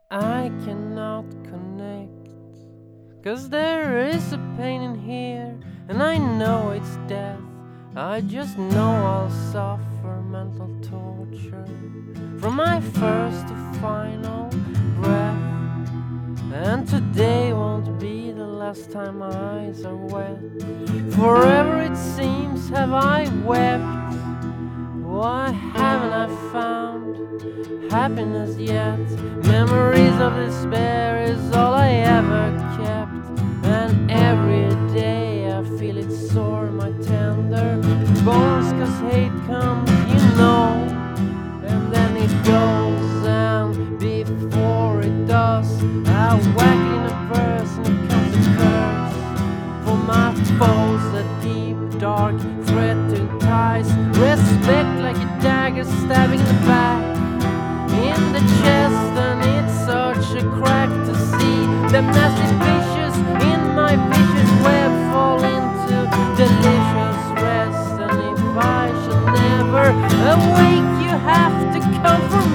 I cannot connect, 'cause there is a pain in here, and I know it's death. I just know I'll suffer mental torture from my first to final breath. And today won't be the last time my eyes are wet. Forever it seems have I wept. Why haven't I found happiness yet? Memories of despair is all I ever kept. And every day I feel it sore in my tender bones, 'cause hate comes, you know, and then it goes. And before it does, I whack it in a verse and it comes a curse for my foes, a deep dark threat to entice. Respect like a dagger stabbing the back, in the chest, and it's such a crack to see the massive fishes in my vicious web fall into delicious rest. And if I shall never awake, you have to come for